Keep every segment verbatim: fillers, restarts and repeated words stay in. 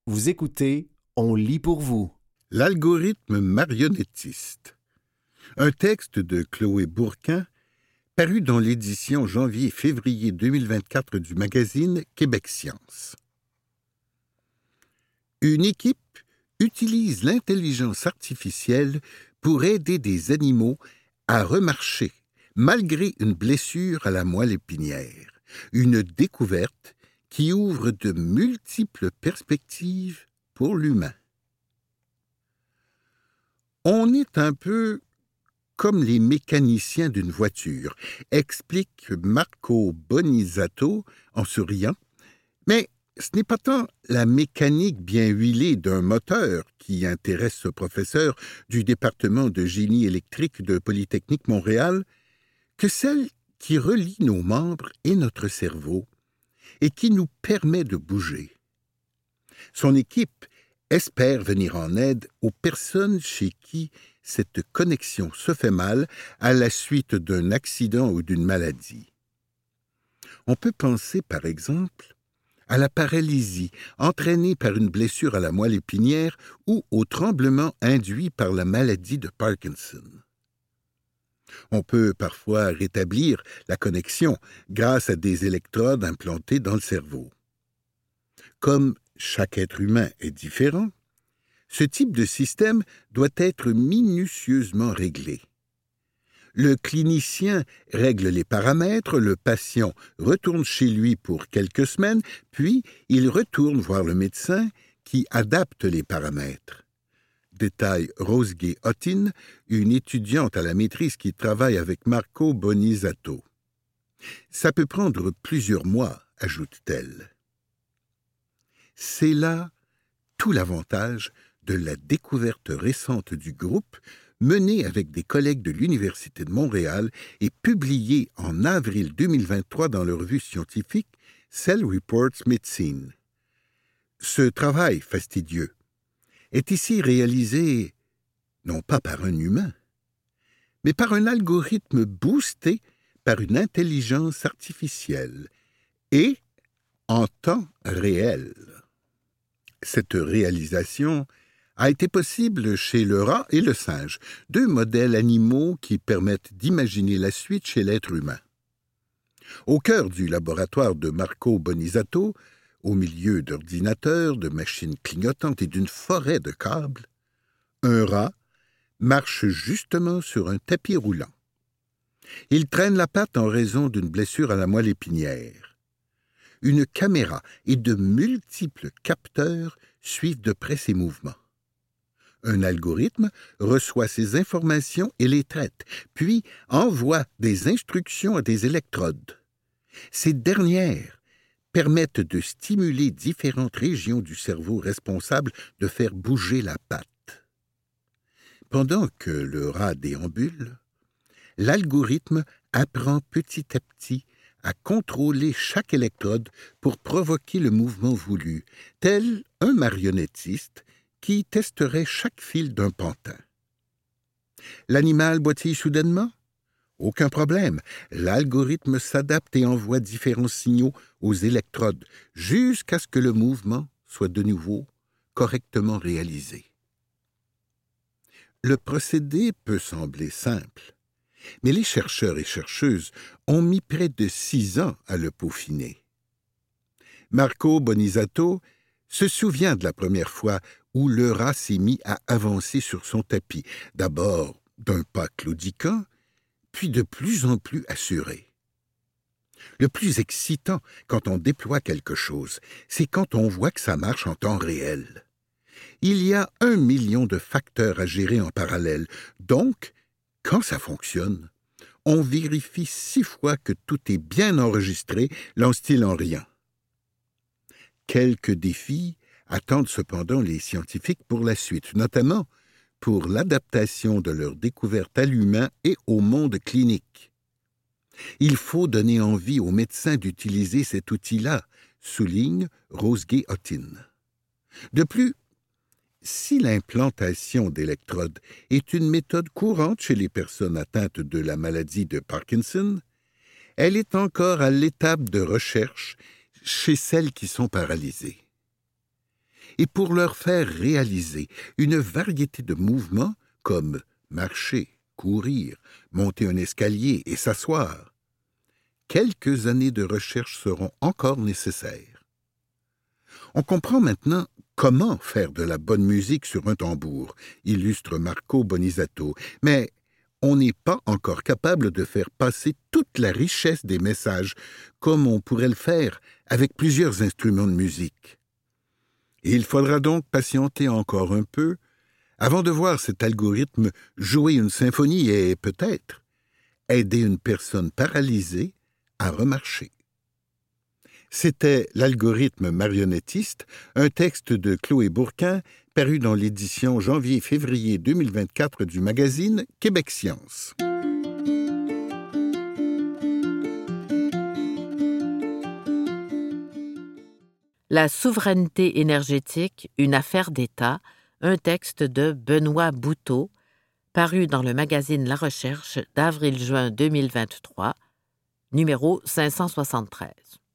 Vous écoutez, on lit pour vous. L'algorithme marionnettiste. Un texte de Chloé Bourquin, paru dans l'édition janvier-février deux mille vingt-quatre du magazine Québec Science. Une équipe utilise l'intelligence artificielle pour aider des animaux à remarcher, malgré une blessure à la moelle épinière. Une découverte qui ouvre de multiples perspectives pour l'humain. On est un peu comme les mécaniciens d'une voiture, explique Marco Bonizzato en souriant, mais ce n'est pas tant la mécanique bien huilée d'un moteur qui intéresse ce professeur du département de génie électrique de Polytechnique Montréal que celle qui relie nos membres et notre cerveau et qui nous permet de bouger. Son équipe espère venir en aide aux personnes chez qui cette connexion se fait mal à la suite d'un accident ou d'une maladie. On peut penser, par exemple, à la paralysie entraînée par une blessure à la moelle épinière ou au tremblement induit par la maladie de Parkinson. On peut parfois rétablir la connexion grâce à des électrodes implantées dans le cerveau. Comme chaque être humain est différent, ce type de système doit être minutieusement réglé. Le clinicien règle les paramètres, le patient retourne chez lui pour quelques semaines, puis il retourne voir le médecin qui adapte les paramètres. Détaille Rose Gay-Hottin, une étudiante à la maîtrise qui travaille avec Marco Bonizzato. Ça peut prendre plusieurs mois, ajoute-t-elle. C'est là tout l'avantage de la découverte récente du groupe, menée avec des collègues de l'Université de Montréal et publiée en avril deux mille vingt-trois dans la revue scientifique Cell Reports Medicine. Ce travail fastidieux est ici réalisé non pas par un humain, mais par un algorithme boosté par une intelligence artificielle et en temps réel. Cette réalisation a été possible chez le rat et le singe, deux modèles animaux qui permettent d'imaginer la suite chez l'être humain. Au cœur du laboratoire de Marco Bonizzato, au milieu d'ordinateurs, de machines clignotantes et d'une forêt de câbles, un rat marche justement sur un tapis roulant. Il traîne la patte en raison d'une blessure à la moelle épinière. Une caméra et de multiples capteurs suivent de près ses mouvements. Un algorithme reçoit ces informations et les traite, puis envoie des instructions à des électrodes. Ces dernières permettent de stimuler différentes régions du cerveau responsables de faire bouger la patte. Pendant que le rat déambule, l'algorithme apprend petit à petit à contrôler chaque électrode pour provoquer le mouvement voulu, tel un marionnettiste qui testerait chaque fil d'un pantin. L'animal boitille soudainement? Aucun problème. L'algorithme s'adapte et envoie différents signaux aux électrodes jusqu'à ce que le mouvement soit de nouveau correctement réalisé. Le procédé peut sembler simple, mais les chercheurs et chercheuses ont mis près de six ans à le peaufiner. Marco Bonizzato se souvient de la première fois où le rat s'est mis à avancer sur son tapis, d'abord d'un pas claudiquant, puis de plus en plus assuré. Le plus excitant quand on déploie quelque chose, c'est quand on voit que ça marche en temps réel. Il y a un million de facteurs à gérer en parallèle, donc, quand ça fonctionne, on vérifie six fois que tout est bien enregistré, lance-t-il en riant. Quelques défis attendent cependant les scientifiques pour la suite, notamment pour l'adaptation de leurs découvertes à l'humain et au monde clinique. Il faut donner envie aux médecins d'utiliser cet outil-là, souligne Rose Gay-Hottin. De plus, si l'implantation d'électrodes est une méthode courante chez les personnes atteintes de la maladie de Parkinson, elle est encore à l'étape de recherche chez celles qui sont paralysées. et pour leur faire réaliser une variété de mouvements comme marcher, courir, monter un escalier et s'asseoir. Quelques années de recherche seront encore nécessaires. On comprend maintenant comment faire de la bonne musique sur un tambour, illustre Marco Bonizato, mais on n'est pas encore capable de faire passer toute la richesse des messages comme on pourrait le faire avec plusieurs instruments de musique. Et il faudra donc patienter encore un peu avant de voir cet algorithme jouer une symphonie et peut-être aider une personne paralysée à remarcher. C'était L'algorithme marionnettiste, un texte de Chloé Bourquin, paru dans l'édition janvier-février deux mille vingt-quatre du magazine Québec Science. La souveraineté énergétique, une affaire d'État, un texte de Benoît Bouteau, paru dans le magazine La Recherche d'avril-juin deux mille vingt-trois, numéro cinq cent soixante-treize.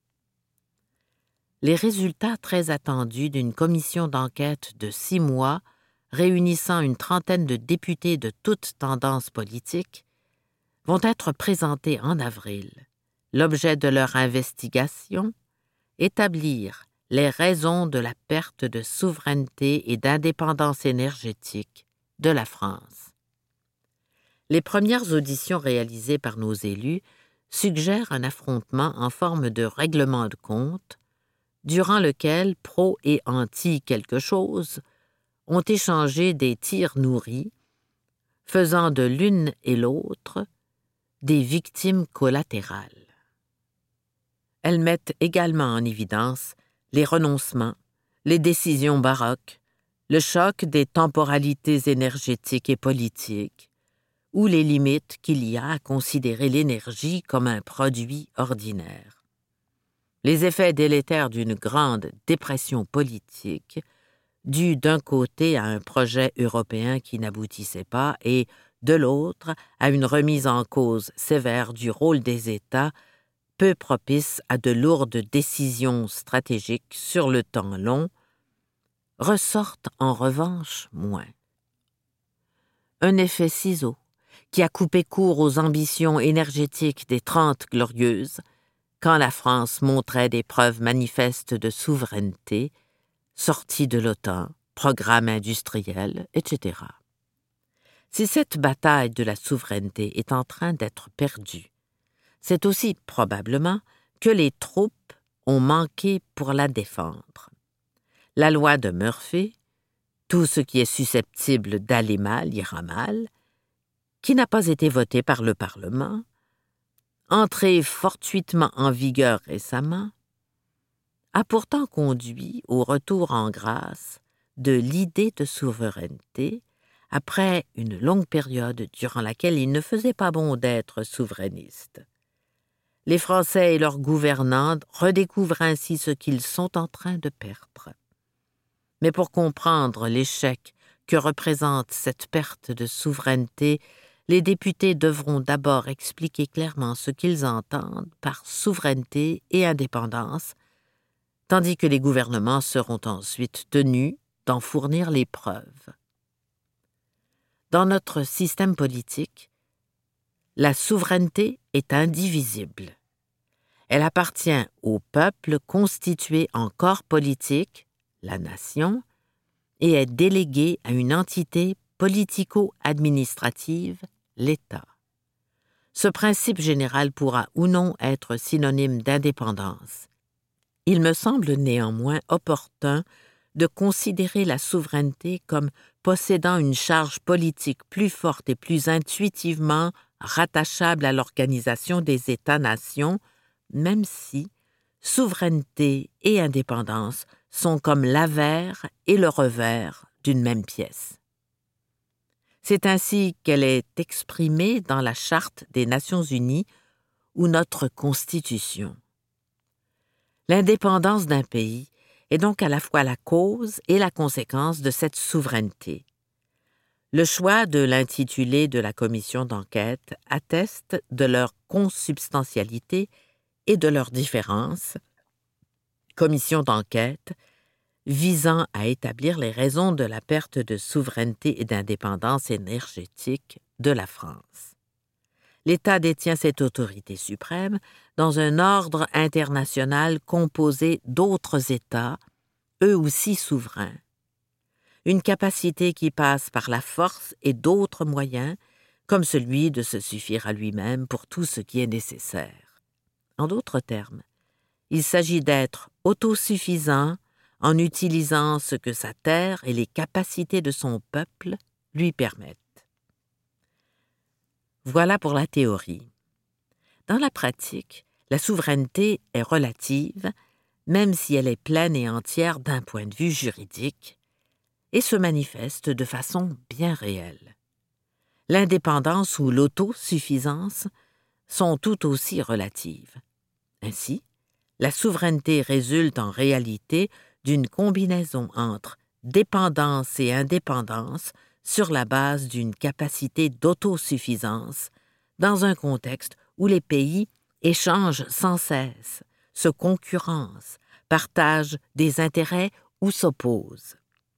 Les résultats très attendus d'une commission d'enquête de six mois réunissant une trentaine de députés de toutes tendances politiques vont être présentés en avril. L'objet de leur investigation, établir les raisons de la perte de souveraineté et d'indépendance énergétique de la France. Les premières auditions réalisées par nos élus suggèrent un affrontement en forme de règlement de compte, durant lequel pro et anti quelque chose ont échangé des tirs nourris, faisant de l'une et l'autre des victimes collatérales. Elles mettent également en évidence les renoncements, les décisions baroques, le choc des temporalités énergétiques et politiques, ou les limites qu'il y a à considérer l'énergie comme un produit ordinaire. Les effets délétères d'une grande dépression politique, due d'un côté à un projet européen qui n'aboutissait pas et, de l'autre, à une remise en cause sévère du rôle des États, peu propice à de lourdes décisions stratégiques sur le temps long, ressortent en revanche moins. Un effet ciseau qui a coupé court aux ambitions énergétiques des Trente Glorieuses, quand la France montrait des preuves manifestes de souveraineté, sortie de l'OTAN, programme industriel, et cetera. Si cette bataille de la souveraineté est en train d'être perdue, c'est aussi probablement que les troupes ont manqué pour la défendre. La loi de Murphy, tout ce qui est susceptible d'aller mal ira mal, qui n'a pas été votée par le Parlement, entrée fortuitement en vigueur récemment, a pourtant conduit au retour en grâce de l'idée de souveraineté après une longue période durant laquelle il ne faisait pas bon d'être souverainiste. Les Français et leurs gouvernants redécouvrent ainsi ce qu'ils sont en train de perdre. Mais pour comprendre l'échec que représente cette perte de souveraineté, les députés devront d'abord expliquer clairement ce qu'ils entendent par souveraineté et indépendance, tandis que les gouvernements seront ensuite tenus d'en fournir les preuves. Dans notre système politique, la souveraineté est indivisible. Elle appartient au peuple constitué en corps politique, la nation, et est déléguée à une entité politico-administrative, l'État. Ce principe général pourra ou non être synonyme d'indépendance. Il me semble néanmoins opportun de considérer la souveraineté comme possédant une charge politique plus forte et plus intuitivement rattachable à l'organisation des États-nations, même si souveraineté et indépendance sont comme l'avers et le revers d'une même pièce. C'est ainsi qu'elle est exprimée dans la Charte des Nations unies ou notre Constitution. L'indépendance d'un pays est donc à la fois la cause et la conséquence de cette souveraineté. Le choix de l'intitulé de la commission d'enquête atteste de leur consubstantialité et de leur différence. Commission d'enquête, visant à établir les raisons de la perte de souveraineté et d'indépendance énergétique de la France. L'État détient cette autorité suprême dans un ordre international composé d'autres États, eux aussi souverains. Une capacité qui passe par la force et d'autres moyens, comme celui de se suffire à lui-même pour tout ce qui est nécessaire. En d'autres termes, il s'agit d'être autosuffisant en utilisant ce que sa terre et les capacités de son peuple lui permettent. Voilà pour la théorie. Dans la pratique, la souveraineté est relative, même si elle est pleine et entière d'un point de vue juridique, et se manifeste de façon bien réelle. L'indépendance ou l'autosuffisance sont tout aussi relatives. Ainsi, la souveraineté résulte en réalité d'une combinaison entre dépendance et indépendance sur la base d'une capacité d'autosuffisance dans un contexte où les pays échangent sans cesse, se concurrencent, partagent des intérêts ou s'opposent.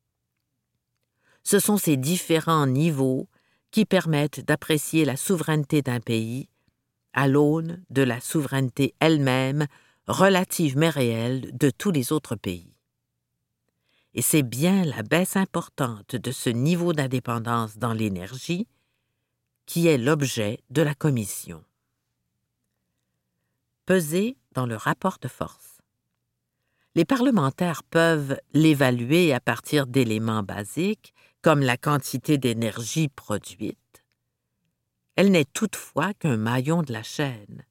Ce sont ces différents niveaux qui permettent d'apprécier la souveraineté d'un pays à l'aune de la souveraineté elle-même, relative mais réelle, de tous les autres pays. Et c'est bien la baisse importante de ce niveau d'indépendance dans l'énergie qui est l'objet de la commission. Peser dans le rapport de force. Les parlementaires peuvent l'évaluer à partir d'éléments basiques comme la quantité d'énergie produite. Elle n'est toutefois qu'un maillon de la chaîne.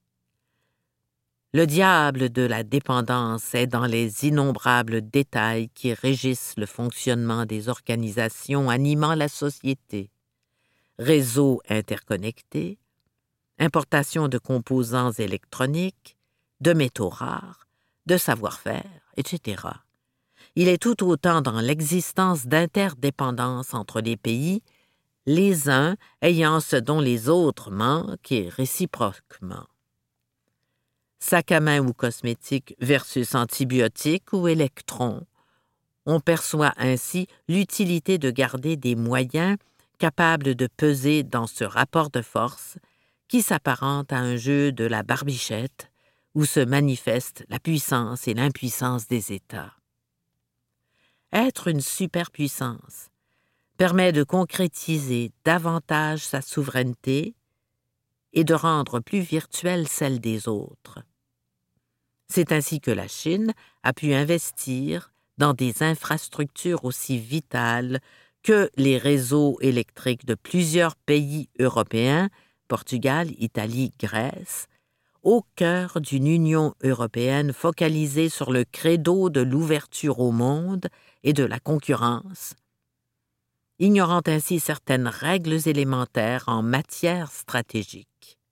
Le diable de la dépendance est dans les innombrables détails qui régissent le fonctionnement des organisations animant la société. Réseaux interconnectés, importation de composants électroniques, de métaux rares, de savoir-faire, et cetera. Il est tout autant dans l'existence d'interdépendance entre les pays, les uns ayant ce dont les autres manquent et réciproquement. Sac à main ou cosmétique versus antibiotiques ou électrons. On perçoit ainsi l'utilité de garder des moyens capables de peser dans ce rapport de force qui s'apparente à un jeu de la barbichette où se manifestent la puissance et l'impuissance des États. Être une superpuissance permet de concrétiser davantage sa souveraineté et de rendre plus virtuelle celle des autres. C'est ainsi que la Chine a pu investir dans des infrastructures aussi vitales que les réseaux électriques de plusieurs pays européens, Portugal, Italie, Grèce, au cœur d'une Union européenne focalisée sur le credo de l'ouverture au monde et de la concurrence, ignorant ainsi certaines règles élémentaires en matière stratégique.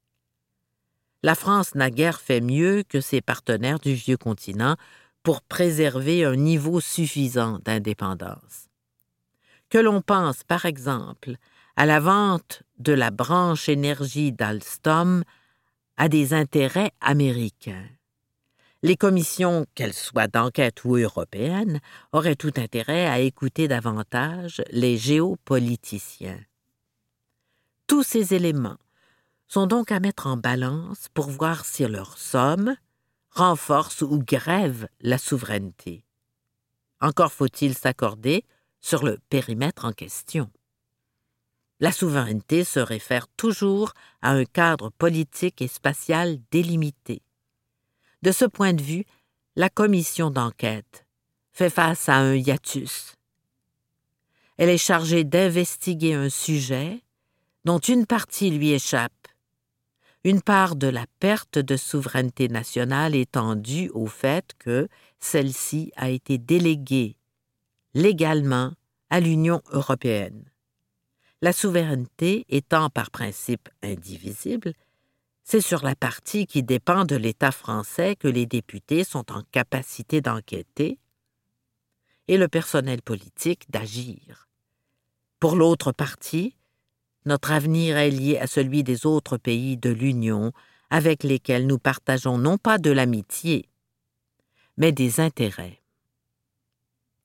La France n'a guère fait mieux que ses partenaires du vieux continent pour préserver un niveau suffisant d'indépendance. Que l'on pense, par exemple, à la vente de la branche énergie d'Alstom à des intérêts américains. Les commissions, qu'elles soient d'enquête ou européennes, auraient tout intérêt à écouter davantage les géopoliticiens. Tous ces éléments sont donc à mettre en balance pour voir si leur somme renforce ou grève la souveraineté. Encore faut-il s'accorder sur le périmètre en question. La souveraineté se réfère toujours à un cadre politique et spatial délimité. De ce point de vue, la commission d'enquête fait face à un hiatus. Elle est chargée d'investiguer un sujet dont une partie lui échappe, une part de la perte de souveraineté nationale étant due au fait que celle-ci a été déléguée légalement à l'Union européenne. La souveraineté étant par principe indivisible, c'est sur la partie qui dépend de l'État français que les députés sont en capacité d'enquêter et le personnel politique d'agir. Pour l'autre partie, notre avenir est lié à celui des autres pays de l'Union avec lesquels nous partageons non pas de l'amitié, mais des intérêts.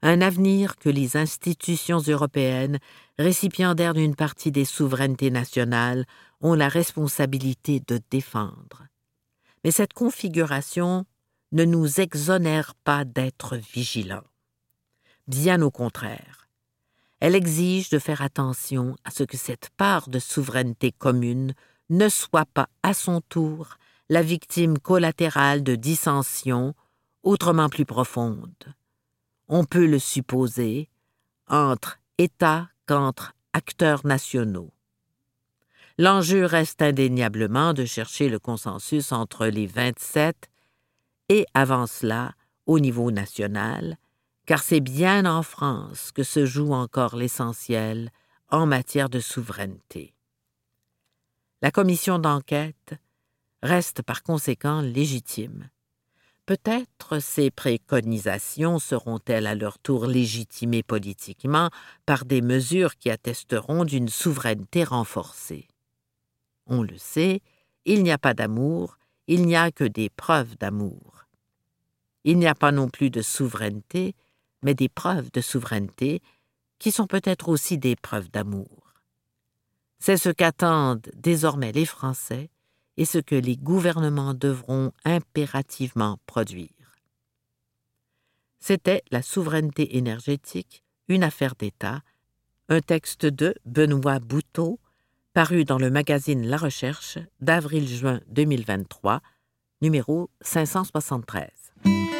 un avenir que les institutions européennes, récipiendaires d'une partie des souverainetés nationales, ont la responsabilité de défendre. Mais cette configuration ne nous exonère pas d'être vigilants. Bien au contraire, elle exige de faire attention à ce que cette part de souveraineté commune ne soit pas à son tour la victime collatérale de dissensions autrement plus profondes. On peut le supposer entre États qu'entre acteurs nationaux. L'enjeu reste indéniablement de chercher le consensus entre les vingt-sept et, avant cela, au niveau national, car c'est bien en France que se joue encore l'essentiel en matière de souveraineté. La commission d'enquête reste par conséquent légitime. Peut-être ces préconisations seront-elles à leur tour légitimées politiquement par des mesures qui attesteront d'une souveraineté renforcée. On le sait, il n'y a pas d'amour, il n'y a que des preuves d'amour. Il n'y a pas non plus de souveraineté, mais des preuves de souveraineté qui sont peut-être aussi des preuves d'amour. C'est ce qu'attendent désormais les Français et ce que les gouvernements devront impérativement produire. C'était La souveraineté énergétique, une affaire d'État, un texte de Benoît Bouteau, paru dans le magazine La Recherche d'avril-juin deux mille vingt-trois, numéro cinq cent soixante-treize.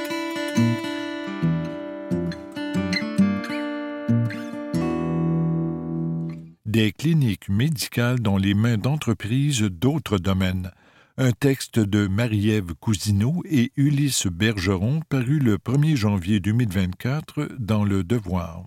Des cliniques médicales dans les mains d'entreprises d'autres domaines. Un texte de Marie-Ève Cousineau et Ulysse Bergeron paru le premier janvier deux mille vingt-quatre dans Le Devoir.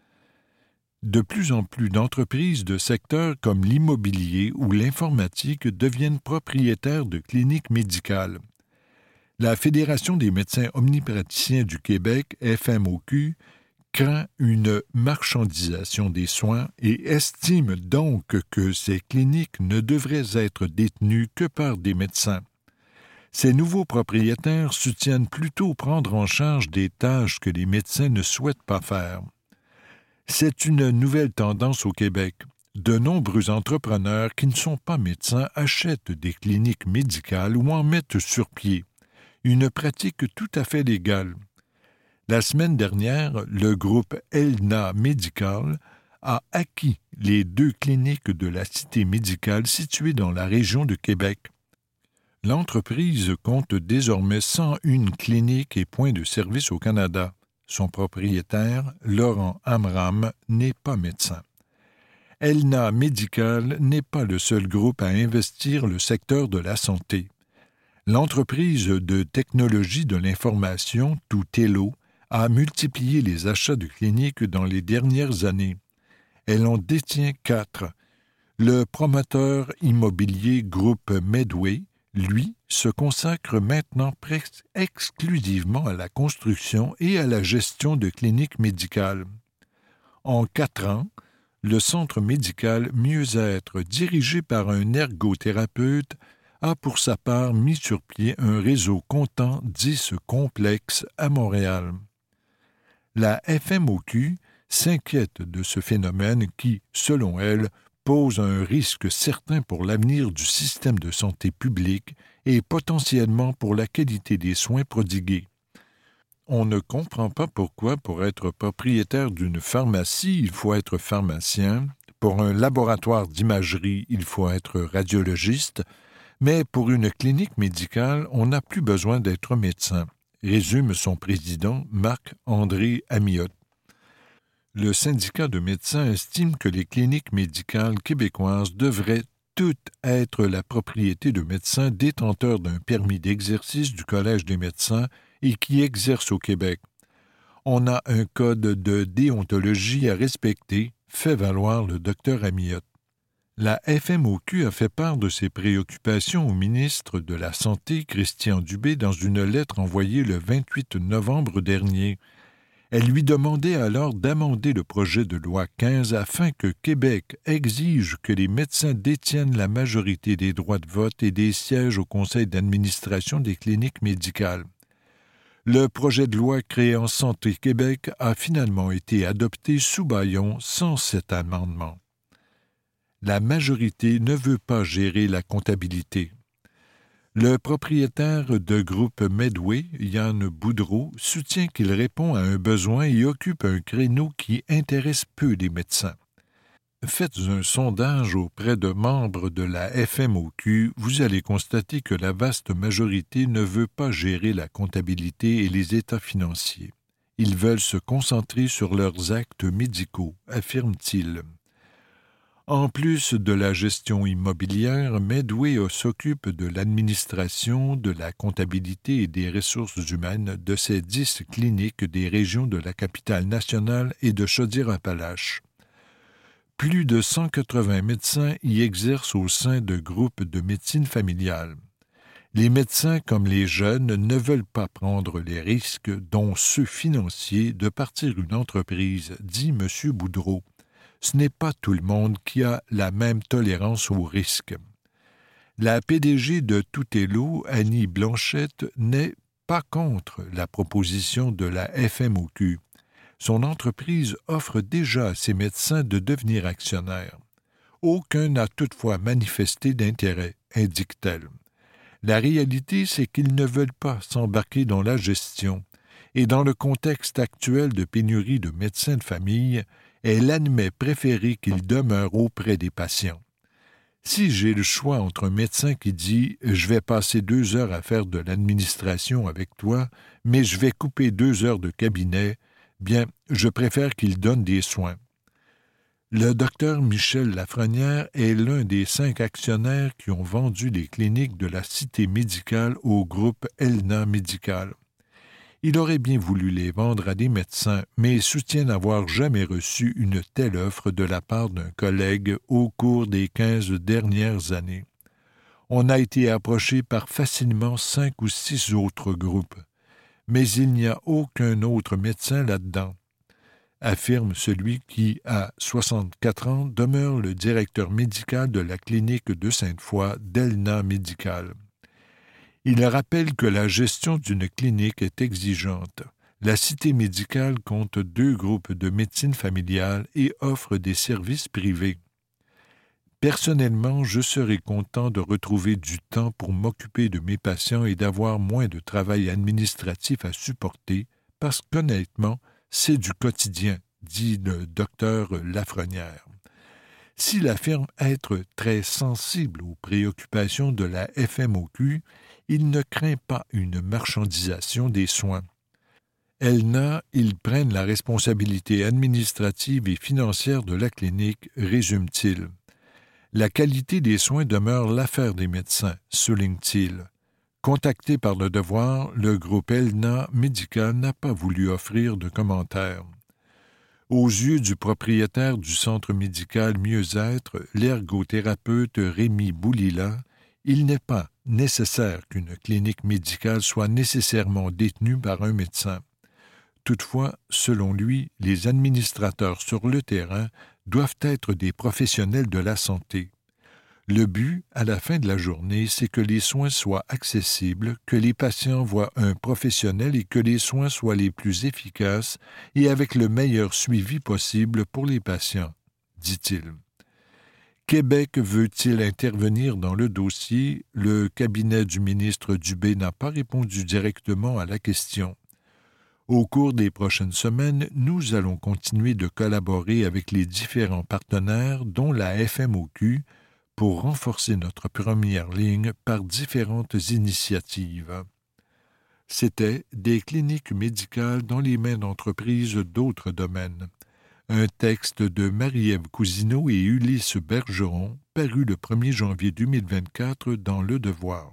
De plus en plus d'entreprises de secteurs comme l'immobilier ou l'informatique deviennent propriétaires de cliniques médicales. La Fédération des médecins omnipraticiens du Québec, F M O Q, craint une marchandisation des soins et estime donc que ces cliniques ne devraient être détenues que par des médecins. Ces nouveaux propriétaires soutiennent plutôt prendre en charge des tâches que les médecins ne souhaitent pas faire. C'est une nouvelle tendance au Québec. De nombreux entrepreneurs qui ne sont pas médecins achètent des cliniques médicales ou en mettent sur pied. Une pratique tout à fait légale. La semaine dernière, le groupe Elna Medical a acquis les deux cliniques de la Cité médicale situées dans la région de Québec. L'entreprise compte désormais cent une cliniques et points de service au Canada. Son propriétaire, Laurent Amram, n'est pas médecin. Elna Medical n'est pas le seul groupe à investir le secteur de la santé. L'entreprise de technologie de l'information, Tutelo, a multiplié les achats de cliniques dans les dernières années. Elle en détient quatre. Le promoteur immobilier groupe Medway, lui, se consacre maintenant presque exclusivement à la construction et à la gestion de cliniques médicales. En quatre ans, le centre médical Mieux-être, dirigé par un ergothérapeute, a pour sa part mis sur pied un réseau comptant dix complexes à Montréal. La F M O Q s'inquiète de ce phénomène qui, selon elle, pose un risque certain pour l'avenir du système de santé public et potentiellement pour la qualité des soins prodigués. On ne comprend pas pourquoi, pour être propriétaire d'une pharmacie, il faut être pharmacien, pour un laboratoire d'imagerie, il faut être radiologiste, mais pour une clinique médicale, on n'a plus besoin d'être médecin, résume son président Marc-André Amiot. Le syndicat de médecins estime que les cliniques médicales québécoises devraient toutes être la propriété de médecins détenteurs d'un permis d'exercice du Collège des médecins et qui exercent au Québec. On a un code de déontologie à respecter, fait valoir le docteur Amiot. La F M O Q a fait part de ses préoccupations au ministre de la Santé, Christian Dubé, dans une lettre envoyée le vingt-huit novembre dernier. Elle lui demandait alors d'amender le projet de loi quinze afin que Québec exige que les médecins détiennent la majorité des droits de vote et des sièges au conseil d'administration des cliniques médicales. Le projet de loi créant Santé Québec a finalement été adopté sous bâillon sans cet amendement. La majorité ne veut pas gérer la comptabilité. Le propriétaire de groupe Medway, Yann Boudreau, soutient qu'il répond à un besoin et occupe un créneau qui intéresse peu les médecins. Faites un sondage auprès de membres de la F M O Q, vous allez constater que la vaste majorité ne veut pas gérer la comptabilité et les états financiers. Ils veulent se concentrer sur leurs actes médicaux, affirme-t-il. En plus de la gestion immobilière, Medway s'occupe de l'administration, de la comptabilité et des ressources humaines de ses dix cliniques des régions de la capitale nationale et de Chaudière-Appalaches. Plus de cent quatre-vingts médecins y exercent au sein de groupes de médecine familiale. Les médecins, comme les jeunes, ne veulent pas prendre les risques, dont ceux financiers, de partir une entreprise, dit M. Boudreau. Ce n'est pas tout le monde qui a la même tolérance au risque. La P D G de Toutello, Annie Blanchette, n'est pas contre la proposition de la F M O Q. Son entreprise offre déjà à ses médecins de devenir actionnaires. Aucun n'a toutefois manifesté d'intérêt, indique-t-elle. La réalité, c'est qu'ils ne veulent pas s'embarquer dans la gestion, et dans le contexte actuel de pénurie de médecins de famille, elle admet préférer qu'ils demeurent auprès des patients. Si j'ai le choix entre un médecin qui dit « Je vais passer deux heures à faire de l'administration avec toi, mais je vais couper deux heures de cabinet », bien, je préfère qu'il donne des soins. Le docteur Michel Lafrenière est l'un des cinq actionnaires qui ont vendu les cliniques de la Cité médicale au groupe Elna Médical. Il aurait bien voulu les vendre à des médecins, mais soutient n'avoir jamais reçu une telle offre de la part d'un collègue au cours des quinze dernières années. On a été approché par facilement cinq ou six autres groupes. Mais il n'y a aucun autre médecin là-dedans, affirme celui qui, à soixante-quatre ans, demeure le directeur médical de la clinique de Sainte-Foy d'Elna Médical. Il rappelle que la gestion d'une clinique est exigeante. La Cité médicale compte deux groupes de médecine familiale et offre des services privés. Personnellement, je serais content de retrouver du temps pour m'occuper de mes patients et d'avoir moins de travail administratif à supporter, parce qu'honnêtement, c'est du quotidien, dit le docteur Lafrenière. S'il affirme être très sensible aux préoccupations de la F M O Q, il ne craint pas une marchandisation des soins. Elna, ils prennent la responsabilité administrative et financière de la clinique, résume-t-il. La qualité des soins demeure l'affaire des médecins, souligne-t-il. Contacté par le Devoir, le groupe Elna Médical n'a pas voulu offrir de commentaires. Aux yeux du propriétaire du centre médical Mieux-être, l'ergothérapeute Rémi Boulila, il n'est pas nécessaire qu'une clinique médicale soit nécessairement détenue par un médecin. Toutefois, selon lui, les administrateurs sur le terrain doivent être des professionnels de la santé. Le but, à la fin de la journée, c'est que les soins soient accessibles, que les patients voient un professionnel et que les soins soient les plus efficaces et avec le meilleur suivi possible pour les patients, dit-il. Québec veut-il intervenir dans le dossier? Le cabinet du ministre Dubé n'a pas répondu directement à la question. Au cours des prochaines semaines, nous allons continuer de collaborer avec les différents partenaires, dont la F M O Q, pour renforcer notre première ligne par différentes initiatives. C'était des cliniques médicales dans les mains d'entreprises d'autres domaines. Un texte de Marie-Ève Cousineau et Ulysse Bergeron, paru le premier janvier deux mille vingt-quatre dans Le Devoir.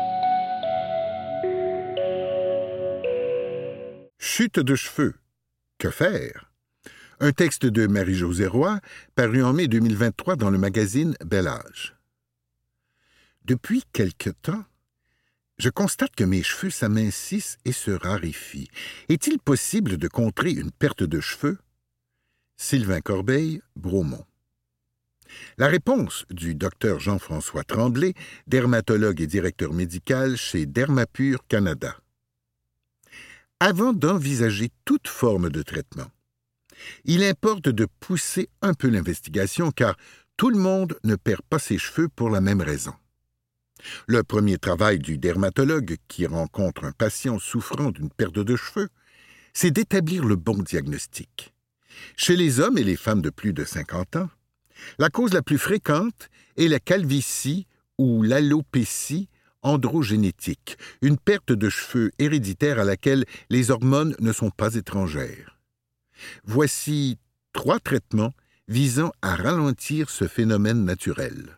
Chute de cheveux. Que faire? Un texte de Marie-Josée Roy, paru en mai deux mille vingt-trois dans le magazine Bel Âge. Depuis quelque temps, je constate que mes cheveux s'amincissent et se raréfient. Est-il possible de contrer une perte de cheveux? Sylvain Corbeil, Bromont. La réponse du docteur Jean-François Tremblay, dermatologue et directeur médical chez Dermapure Canada. avant d'envisager toute forme de traitement. Il importe de pousser un peu l'investigation car tout le monde ne perd pas ses cheveux pour la même raison. Le premier travail du dermatologue qui rencontre un patient souffrant d'une perte de cheveux, c'est d'établir le bon diagnostic. Chez les hommes et les femmes de plus de cinquante ans, la cause la plus fréquente est la calvitie ou l'alopécie androgénétique, une perte de cheveux héréditaire à laquelle les hormones ne sont pas étrangères. Voici trois traitements visant à ralentir ce phénomène naturel.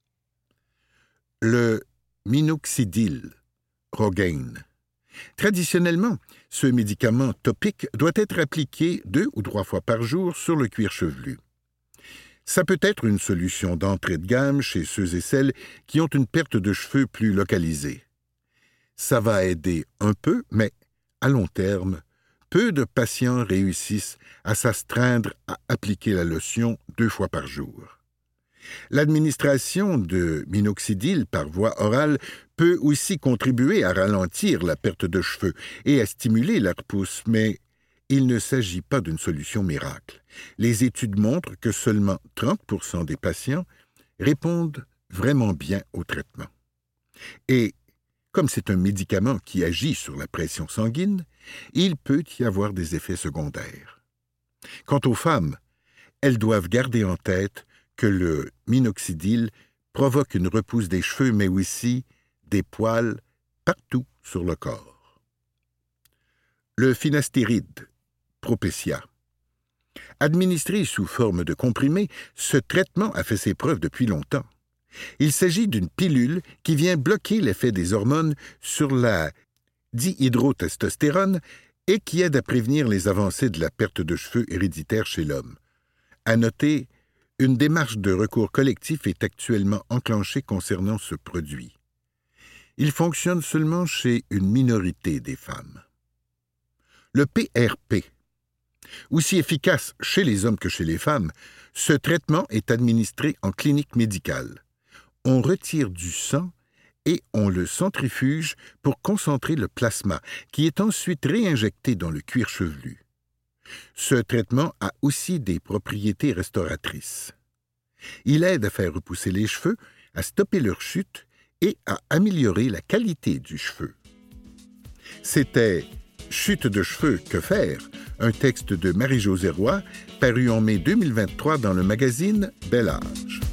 Le minoxidil, Rogaine. Traditionnellement, ce médicament topique doit être appliqué deux ou trois fois par jour sur le cuir chevelu. Ça peut être une solution d'entrée de gamme chez ceux et celles qui ont une perte de cheveux plus localisée. Ça va aider un peu, mais à long terme, peu de patients réussissent à s'astreindre à appliquer la lotion deux fois par jour. L'administration de minoxidil par voie orale peut aussi contribuer à ralentir la perte de cheveux et à stimuler la repousse, mais il ne s'agit pas d'une solution miracle. Les études montrent que seulement trente pour cent des patients répondent vraiment bien au traitement. Et comme c'est un médicament qui agit sur la pression sanguine, il peut y avoir des effets secondaires. Quant aux femmes, elles doivent garder en tête que le minoxidil provoque une repousse des cheveux, mais aussi des poils partout sur le corps. Le finastéride, Propecia. Administré sous forme de comprimé, ce traitement a fait ses preuves depuis longtemps. Il s'agit d'une pilule qui vient bloquer l'effet des hormones sur la dihydrotestostérone et qui aide à prévenir les avancées de la perte de cheveux héréditaire chez l'homme. À noter, une démarche de recours collectif est actuellement enclenchée concernant ce produit. Il fonctionne seulement chez une minorité des femmes. Le P R P. Aussi efficace chez les hommes que chez les femmes, ce traitement est administré en clinique médicale. On retire du sang et on le centrifuge pour concentrer le plasma, qui est ensuite réinjecté dans le cuir chevelu. Ce traitement a aussi des propriétés restauratrices. Il aide à faire repousser les cheveux, à stopper leur chute et à améliorer la qualité du cheveu. C'était « Chute de cheveux, que faire ?» un texte de Marie-Josée Roy, paru en mai deux mille vingt-trois dans le magazine Bel Âge.